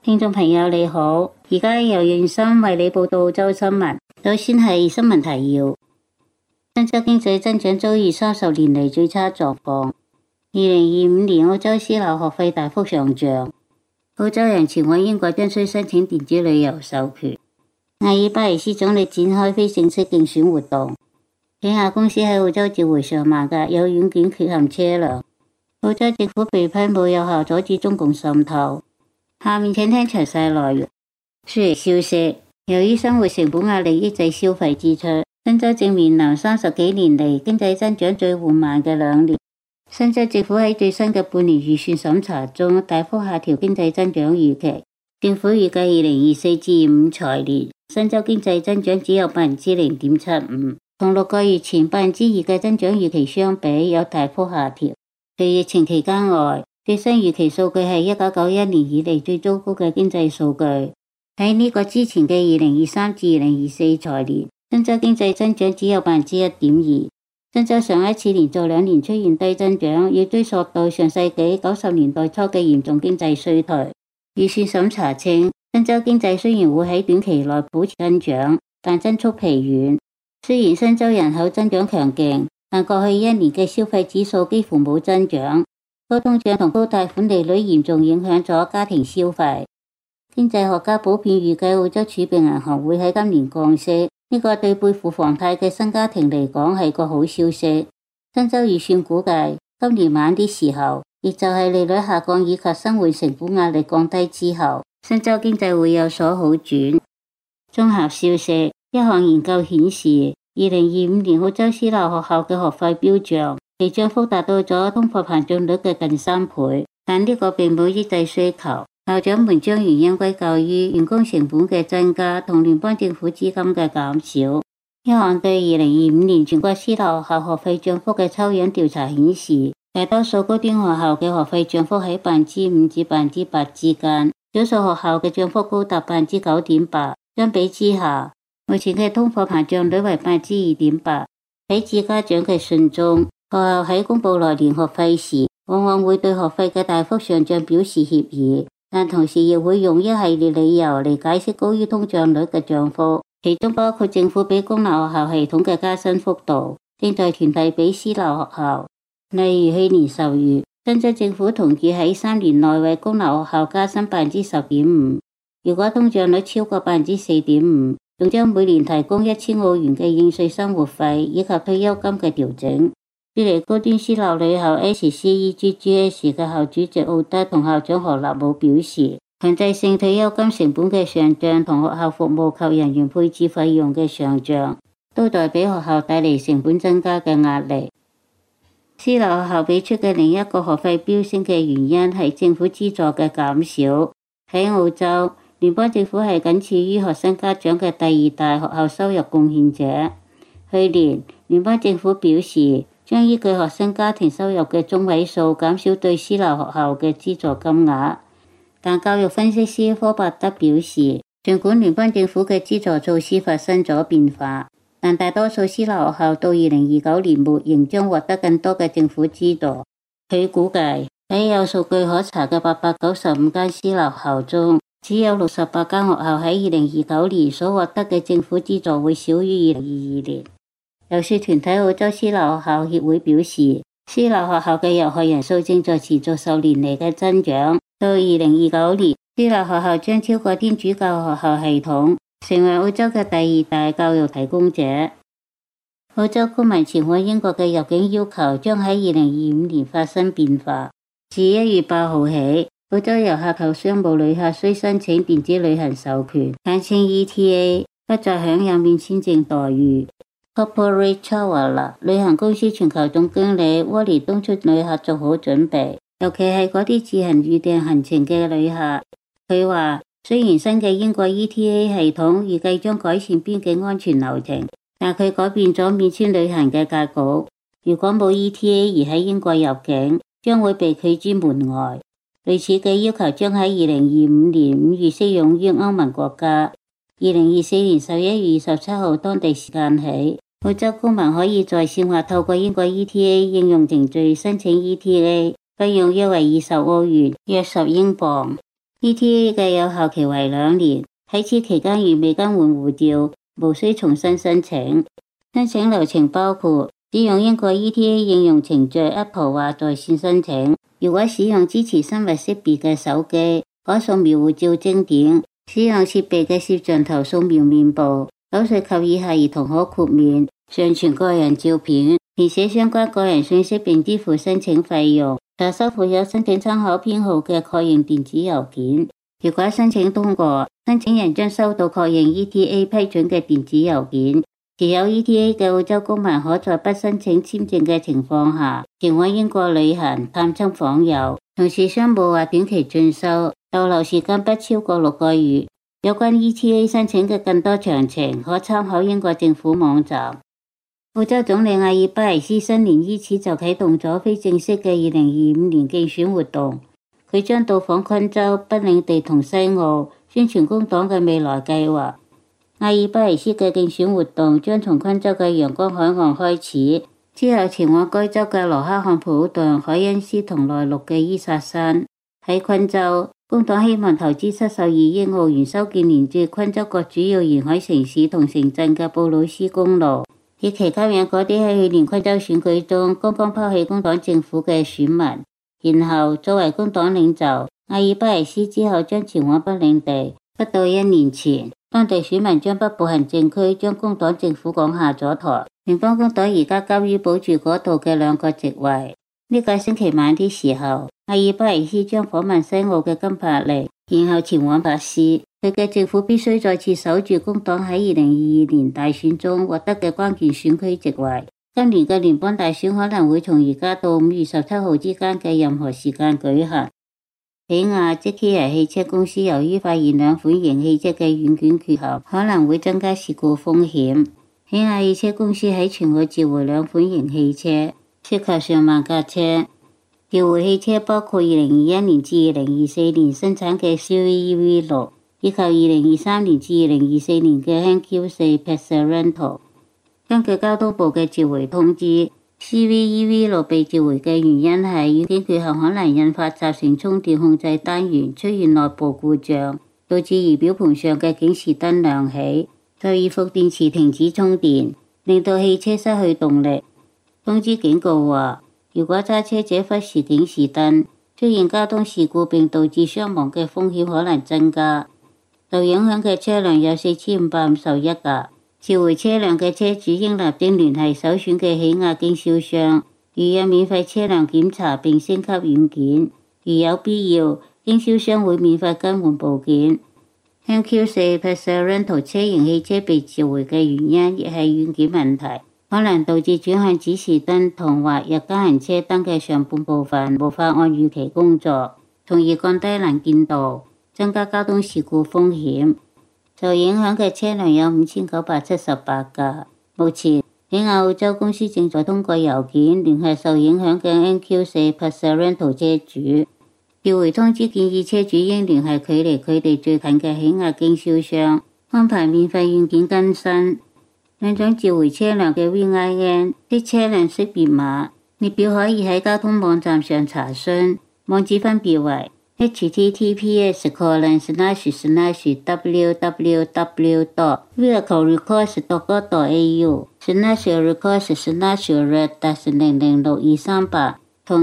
聽眾朋友你好，而家由袁生為你報道澳洲新聞。首先係新聞提要：新州經濟增長遭遇30年嚟最差狀況。2025年澳洲私立學費大幅上漲。澳洲人前往英國將需申請電子旅遊授權。阿爾巴尼斯總理展開非正式競選活動。起亞公司喺澳洲召回上萬架有軟件缺陷車輛。澳洲政府被批冇有效阻止中共滲透。下面請聽詳細內容。輸入消息：由於生活成本壓力抑制消費支出，新州正面臨30幾年嚟經濟增長最緩慢嘅2年。新州政府喺最新嘅半年預算審查中大幅下調經濟增長預期。政府預計2024至25財年新州經濟增長只有 0.75%， 同6個月前 2% 嘅增長預期相比有大幅下調。除疫情期間外，最新預期數據係1991年以嚟最糟糕嘅經濟數據。喺呢個之前嘅2023至2024財年，新州經濟增長只有 1.2%。新州上一次連續2年出現低增長，要追溯到上世紀90年代初嘅嚴重經濟衰退。預算審查稱，新州經濟雖然會喺短期內保持增長，但增速疲軟。雖然新州人口增長強勁，但過去1年嘅消費指數幾乎冇增長。高通脹同高貸款利率嚴重影響咗家庭消費。經濟學家普遍預計澳洲儲備銀行會喺今年降息，呢個對背負房貸嘅新家庭嚟講係個好消息。新州預算估計，今年晚啲時候，亦就係利率下降以及生活成本壓力降低之後，新州經濟會有所好轉。綜合消息：一項研究顯示，2025年澳洲私立學校嘅學費飆漲，其漲幅達到咗通貨膨脹率嘅近3倍，但呢個並冇抑制需求。校長們將原因歸咎於員工成本嘅增加同聯邦政府資金嘅減少。一項對2025年全國私立學校學費漲幅嘅抽樣調查顯示，大多數高端學校嘅學費漲幅喺 5% 至 8% 之間，少數學校嘅漲幅高達 9.8%。相比之下，目前嘅通貨膨脹率為 2.8%。喺致家長嘅信中，學校喺公布來年學費時，往往會對學費嘅大幅上漲表示歉意，但同時亦會用一系列理由嚟解釋高於通脹率嘅漲幅，其中包括政府俾公立學校系統嘅加薪幅度，正在傳遞俾私立學校。例如去年10月，新州政府同意喺3年內為公立學校加薪 10.5%， 如果通脹率超過 4.5%， 仲將每年提供1000澳元嘅應稅生活費以及退休金嘅調整。悉尼高端私立女校 SCEGGS 嘅校主席奧德同校長何立武表示，強制性退休金成本嘅上漲同學校服務及人員配置費用嘅上漲，都在俾學校帶嚟成本增加嘅壓力。私立學校俾出嘅另一個學費飆升嘅原因係政府資助嘅減少。喺澳洲，聯邦政府係僅次於學生家長嘅第2大學校收入貢獻者。去年，聯邦政府表示將依據學生家庭收入嘅中位數減少對私立學校嘅資助金額，但教育分析師科伯德表示，儘管聯邦政府嘅資助措施發生咗變化，但大多數私立學校到2029年末仍將獲得更多嘅政府資助。佢估計喺有數據可查嘅895間私立學校中，只有68間學校喺2029年所獲得嘅政府資助會少於2022年。遊說團體澳洲私立學校協會表示，私立學校嘅入學人數正在持續10年嚟嘅增長，到2029年，私立學校將超過天主教學校系統，成為澳洲嘅第2大教育提供者。澳洲公民前往英國嘅入境要求將喺2025年發生變化。自1月8號起，澳洲遊客及商務旅客需申請電子旅行授權，簡稱 ETA， 不再享有免簽證待遇。Corporate Traveller 旅行公司全球總經理沃利敦促旅客做好準備，尤其係嗰啲自行預訂行程嘅旅客。佢話，雖然新嘅英國 ETA 系統預計將改善邊境安全流程，但佢改變咗免簽旅行嘅格局。如果冇 ETA 而喺英國入境，將會被拒諸門外。類似嘅要求將喺2025年5月適用於歐盟國家。2024年11月27號當地時間起，澳洲公民可以在線或透過英國 ETA 應用程序申請 ETA， 費用約為20澳元，約10英鎊。 ETA 嘅有效期為2年，喺此期間如未更換護照，無需重新申請。申請流程包括使用英國 ETA 應用程序 Apple 或在線申請。如果使用支持生物識別嘅手機，可掃描護照證件；使用設備嘅攝像頭掃描面部。9歲及以下兒童可豁免上傳個人照片，填寫相關個人信息並支付申請費用。查收附有申請參考編號嘅確認電子郵件。如果申請通過，申請人將收到確認 ETA 批准嘅電子郵件。持有 ETA 嘅澳洲公民可在不申請簽證嘅情況下前往英國旅行、探親訪友，從事商務或短期進修，逗留時間不超過6個月。有關 ETA 申請嘅更多詳情，可參考英國政府網站。澳洲總理阿爾巴尼斯新年伊始就啟動咗非正式嘅2025年競選活動，佢將到訪昆州、北領地同西澳，宣傳工黨嘅未來計劃。阿爾巴尼斯嘅競選活動將從昆州嘅陽光海岸開始，之後前往該州嘅羅克漢普頓、海恩斯同內陸嘅伊薩山。喺昆州，工黨希望投資72億澳元修建連接昆州各主要沿海城市同城鎮嘅布魯斯公路，以期吸引嗰啲喺去年昆州選舉中剛剛拋棄工黨政府嘅選民。然後作為工黨領袖，阿爾巴尼斯之後將前往北領地。不到1年前，當地選民將北部行政區將工黨政府趕下咗台，聯邦工黨而家急於保住嗰度嘅2個席位。呢個星期晚啲時候，阿爾巴尼斯將訪問西澳嘅金柏利，然後前往珀斯。佢嘅政府必須再次守住工黨喺2022年大選中獲得嘅關鍵選區席位。今年嘅聯邦大選可能會從而家到5月17號之間嘅任何時間舉行。起亞即 Kia 汽車公司由於發現2款型汽車嘅軟件缺陷，可能會增加事故風險。起亞汽車公司喺全澳召回2款型汽車，涉及上萬架車。召回汽車包括2021年至2024年生產嘅 CV EV6， 以及2023年至2024年嘅 NQ4 Passaranto。根據交通部嘅召回通知，CV EV6 被召回嘅原因係軟件缺陷可能引發集成充電控制單元出現內部故障，導致儀表盤上嘅警示燈亮起，就以副電池停止充電，令到汽車失去動力。通知警告話，如果揸車者忽視警示燈，出現交通事故並導致傷亡嘅風險可能增加。受影響嘅車輛有4551架。召回車輛嘅車主應立即聯繫首選嘅起亞經銷商，預約免費車輛檢查並升級軟件。如有必要，經銷商會免費更換部件。NQ4 Passaranto 車型汽車被召回嘅原因亦係軟件問題，可能導致轉向指示燈同或日間行車燈嘅上半部分無法按預期工作，從而降低能見度，增加交通事故風險。受影響嘅車輛有5978架。目前，起亞澳洲公司正在通過郵件聯繫受影響嘅 NQ4 Passaranto 車主。召回通知建議車主應聯繫距離佢哋最近嘅起亞經銷商，安排免費軟件更新。2種召回車輛嘅 VIN 即車輛識別碼列表可以喺交通網站上查詢，網址分別為https://www.records.au/records/red-006-238同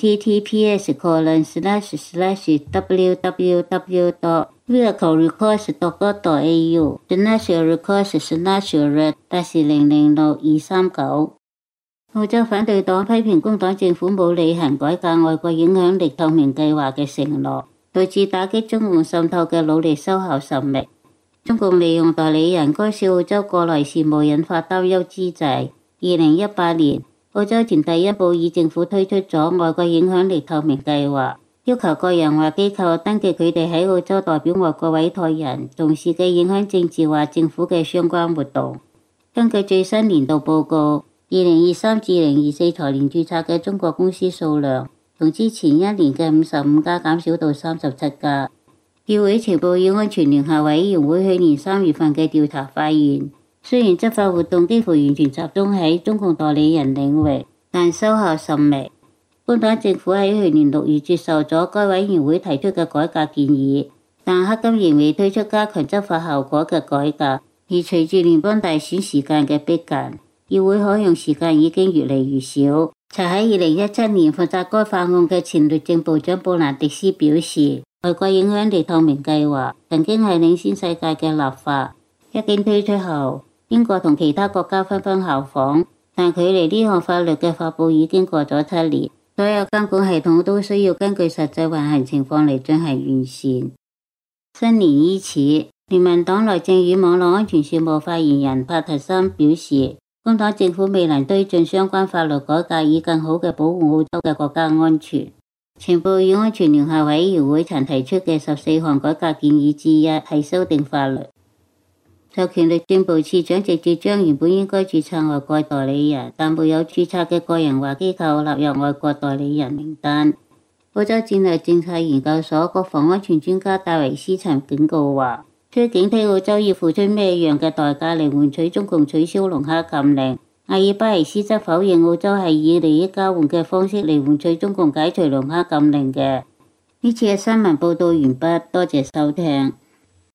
https://www.records.au/records/red-006-239。澳洲反對黨批評工黨政府冇履行改革外國影響力透明計劃嘅承諾，導致打擊中共滲透嘅努力收效甚微。中共利用代理人干涉澳洲國內事務引發擔憂之際，2018年澳洲前第一步議政府推出咗外國影響力透明計劃，要求個人或機構登記佢哋喺澳洲代表外國委託人從事嘅影響政治或政府嘅相關活動。根據最新年度報告，2023至2024財年註冊嘅中國公司數量從之前一年嘅55家減少到37家。議會情報與安全聯合委員會去年3月份嘅調查發現，雖然執法活動幾乎完全集中喺中共代理人領域，但收效甚微。 工黨政府喺去年6月接受咗該委員會提出嘅改革建議，但迄今仍未推出加強執法效果嘅改革。而隨住聯邦大選時間嘅逼近，議會可用時間已經越嚟越少。曾喺2017年負責該法案嘅前律政部長布蘭迪斯表示，外國影響力透明計劃曾經係領先世界嘅立法，一經推出後，英國同其他國家紛紛效仿，但距離呢項法律嘅發布已經過咗7年，所有監管系統都需要根據實際運行情況嚟進行完善。新年伊始，聯盟黨內政與網絡安全事務發言人帕特森表示，工黨政府未能推進相關法律改革，以更好嘅保護澳洲嘅國家安全。情報與安全聯合委員會曾提出嘅14項改革建議之一係修訂法律，授權律政部次長直接將原本應該註冊外國代理人但沒有註冊嘅個人或機構納入外國代理人名單。澳洲戰略政策研究所國防安全專家戴維斯曾警告話，需警惕澳洲要付出咩樣嘅代價嚟換取中共取消龍蝦禁令。阿爾巴尼斯則否認澳洲係以利益交換嘅方式嚟換取中共解除龍蝦禁令嘅。呢次嘅新聞報道完畢，多謝收聽。